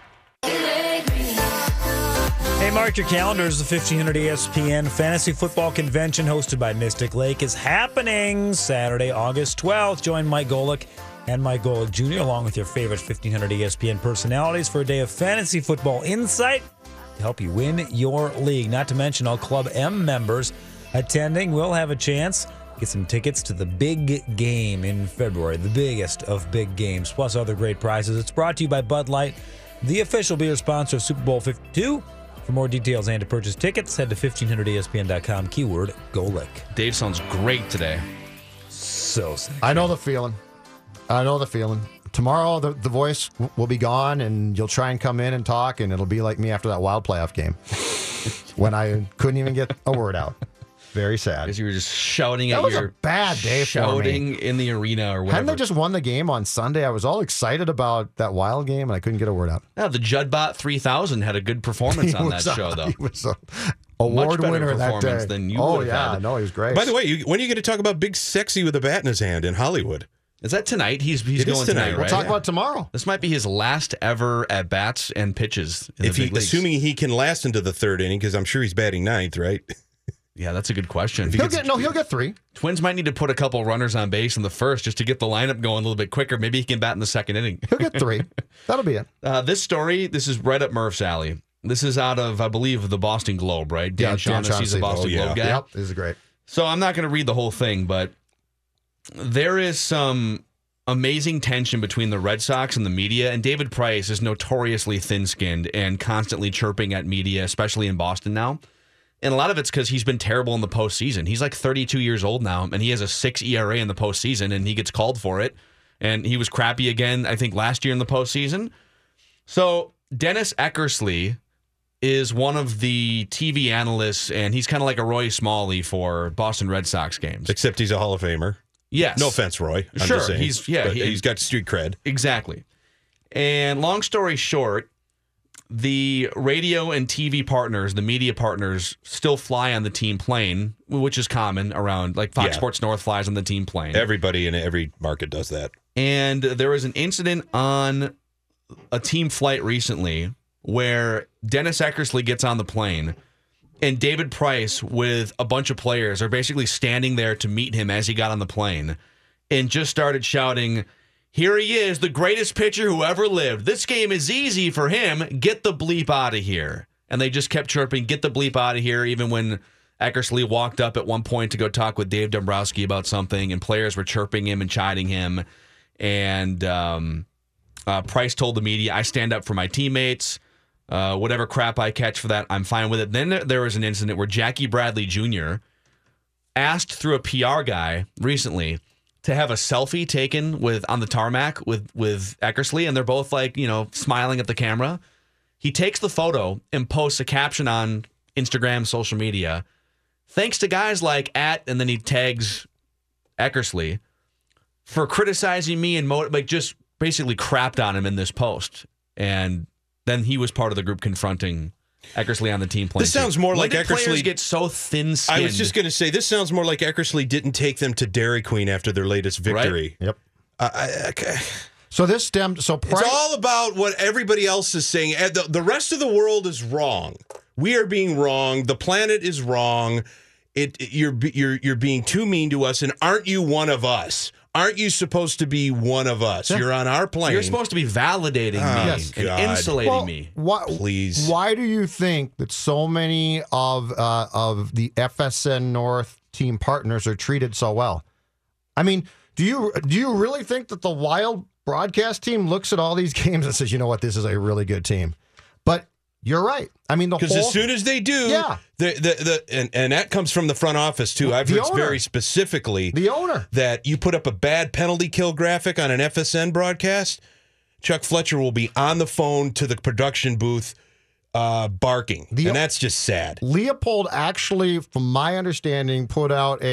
Hey, mark your calendars. The fifteen hundred E S P N Fantasy Football Convention hosted by Mystic Lake is happening Saturday, August twelfth. Join Mike Golick and Mike Golick Junior along with your favorite fifteen hundred E S P N personalities for a day of fantasy football insight to help you win your league. Not to mention all Club M members attending will have a chance to get some tickets to the big game in February, the biggest of big games, plus other great prizes. It's brought to you by Bud Light, the official beer sponsor of Super Bowl fifty-two. For more details and to purchase tickets, head to fifteen hundred E S P N dot com, keyword Golick. Dave sounds great today. So sick. I know the feeling. I know the feeling. Tomorrow, the, the voice w- will be gone, and you'll try and come in and talk, and it'll be like me after that Wild playoff game when I couldn't even get a word out. Very sad. Because you were just shouting That at was your a bad day for me. shouting in the arena or whatever. Hadn't they just won the game on Sunday? I was all excited about that Wild game, and I couldn't get a word out. Yeah, the Judbot three thousand had a good performance on that was, show, uh, though. He was a Much award better winner that performance day. than you oh would have yeah, had. no, he was great. By the way, you, when are you going to talk about Big Sexy with a bat in his hand in Hollywood? Is that tonight? He's he's It is going tonight. tonight, We'll right? talk about it tomorrow. This might be his last ever at bats and pitches in If the he, big leagues. assuming he can last into the third inning, because I'm sure he's batting ninth, right? Yeah, that's a good question. He'll get no, he'll get three. Twins might need to put a couple runners on base in the first just to get the lineup going a little bit quicker. Maybe he can bat in the second inning. He'll get three. That'll be it. Uh, this story, this is right up Murph's alley. This is out of, I believe, the Boston Globe, right? Dan Yeah, Dan Shaughnessy's a Shaughnessy. Boston Oh, yeah. Globe guy. Yep, this is great. So I'm not going to read the whole thing, but there is some amazing tension between the Red Sox and the media, and David Price is notoriously thin-skinned and constantly chirping at media, especially in Boston now. And a lot of it's because he's been terrible in the postseason. He's like thirty-two years old now, and he has a six E R A in the postseason, and he gets called for it. And he was crappy again, I think, last year in the postseason. So Dennis Eckersley is one of the T V analysts, and he's kind of like a Roy Smalley for Boston Red Sox games. Except he's a Hall of Famer. Yes. No offense, Roy. I'm Sure, just saying. he's- yeah, But he- he's got street cred. Exactly. And long story short, the radio and T V partners, the media partners, still fly on the team plane, which is common around, like Fox Yeah. Sports North flies on the team plane. Everybody in every market does that. And there was an incident on a team flight recently where Dennis Eckersley gets on the plane and David Price with a bunch of players are basically standing there to meet him as he got on the plane and just started shouting, "Here he is, the greatest pitcher who ever lived. This game is easy for him. Get the bleep out of here." And they just kept chirping, "Get the bleep out of here," even when Eckersley walked up at one point to go talk with Dave Dombrowski about something, and players were chirping him and chiding him. And um, uh, Price told the media, "I stand up for my teammates. Uh, whatever crap I catch for that, I'm fine with it." Then there, there was an incident where Jackie Bradley Junior asked through a P R guy recently to have a selfie taken with on the tarmac with with Eckersley, and they're both like, you know, smiling at the camera. He takes the photo and posts a caption on Instagram, social media, "Thanks to guys like at," and then he tags Eckersley for criticizing me and mo- like just basically crapped on him in this post. And then he was part of the group confronting Eckersley on the team plane. This sounds more When like did players Eckersley- get so thin-skinned. I was just going to say, this sounds more like Eckersley didn't take them to Dairy Queen after their latest victory. Yep. Uh, I, okay. So this stemmed. So Price. It's all about what everybody else is saying. And The, the rest of the world is wrong. We are being wrong. The planet is wrong. It, it you're you're you're being too mean to us. And aren't you one of us? aren't you supposed to be one of us? Yeah. You're on our plane. You're supposed to be validating Oh, me yes. and God. insulating Well, me. Why, Please. Why do you think that so many of uh, of the F S N North team partners are treated so well? I mean, do you do you really think that the Wild broadcast team looks at all these games and says, you know what, this is a really good team? But you're right. I mean, the Because whole as soon as they do, Yeah. the, the, the, and, and that comes from the front office, too. I've The heard owner. very specifically the owner. that you put up a bad penalty kill graphic on an F S N broadcast, Chuck Fletcher will be on the phone to the production booth uh, barking. The- and that's just sad. Leopold actually, from my understanding, put out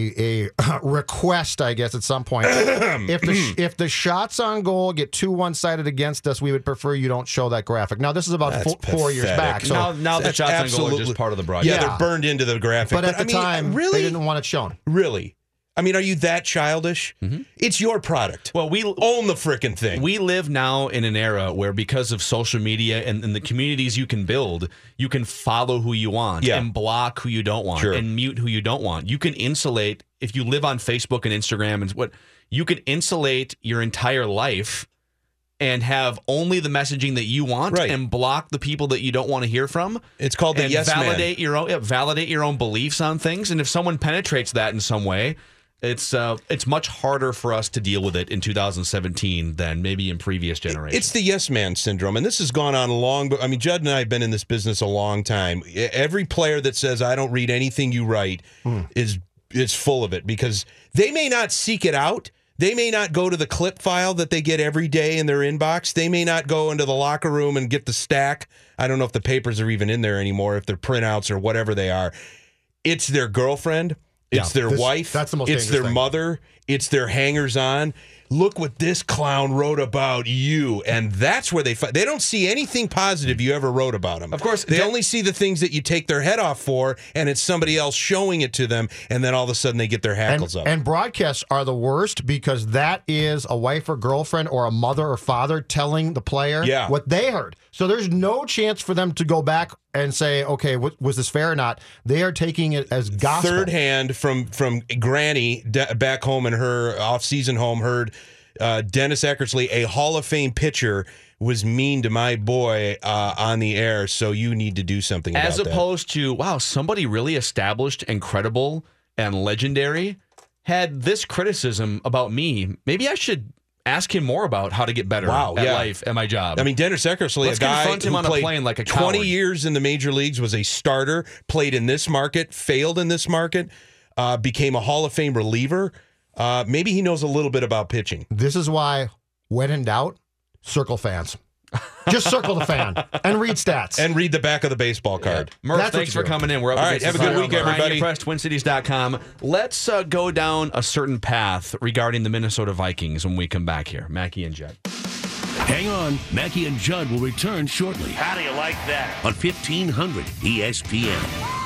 a a request, I guess, at some point. if the if the shots on goal get too one sided against us, we would prefer you don't show that graphic. Now, this is about That's four, four years pathetic. back. So, now, now the That's shots on goal are absolutely- just part of the Yeah, broadcast. Yeah. they're burned into the graphic. but at the I mean, time, really? they didn't want it shown. Really? I mean, are you that childish? It's your product. Well, we Own the frickin' thing. We live now in an era where, because of social media and, and the communities you can build, you can follow who you want Yeah. and block who you don't want Sure. and mute who you don't want. You can insulate, if you live on Facebook and Instagram and what, you can insulate your entire life and have only the messaging that you want Right. and block the people that you don't want to hear from. It's called the and yes man. validate your own yeah, validate your own beliefs on things. And if someone penetrates that in some way, it's uh, it's much harder for us to deal with it in two thousand seventeen than maybe in previous generations. It's the yes man syndrome, and this has gone on long. But I mean, Judd and I have been in this business a long time. Every player that says I don't read anything you write is is full of it, because they may not seek it out. They may not go to the clip file that they get every day in their inbox. They may not go into the locker room and get the stack. I don't know if the papers are even in there anymore, if they're printouts or whatever they are. It's their girlfriend. It's Yeah, their this- wife. that's the most It's dangerous their thing. mother. It's their hangers-on. Look what this clown wrote about you. And that's where they fight. They don't see anything positive you ever wrote about them. Of course, They that- only see the things that you take their head off for, and it's somebody else showing it to them, and then all of a sudden they get their And, hackles up. and broadcasts are the worst, because that is a wife or girlfriend or a mother or father telling the player Yeah. what they heard. So there's no chance for them to go back and say, okay, what, was this fair or not? They are taking it as gospel. Third hand from from Granny de- back home in her off-season home heard uh, Dennis Eckersley, a Hall of Fame pitcher, was mean to my boy uh, on the air, so you need to do something about As that. opposed to, wow, somebody really established and credible and legendary had this criticism about me. Maybe I should ask him more about how to get better Wow, at yeah. life at my job. I mean, Dennis Eckersley, Let's a guy confront him who on a played plane like a twenty coward. years in the major leagues, was a starter, played in this market, failed in this market, uh, became a Hall of Fame reliever. Uh, maybe he knows a little bit about pitching. This is why, when in doubt, circle fans. Just circle the fan and read stats. And read the back of the baseball card. Murph, That's what thanks you for do. coming in. We're up All right, against have a the good fire week, on everybody. Pioneer Press, twin cities dot com. Let's uh, go down a certain path regarding the Minnesota Vikings when we come back here. Mackie and Judd. Hang on. Mackie and Judd will return shortly How do you like that? on fifteen hundred E S P N.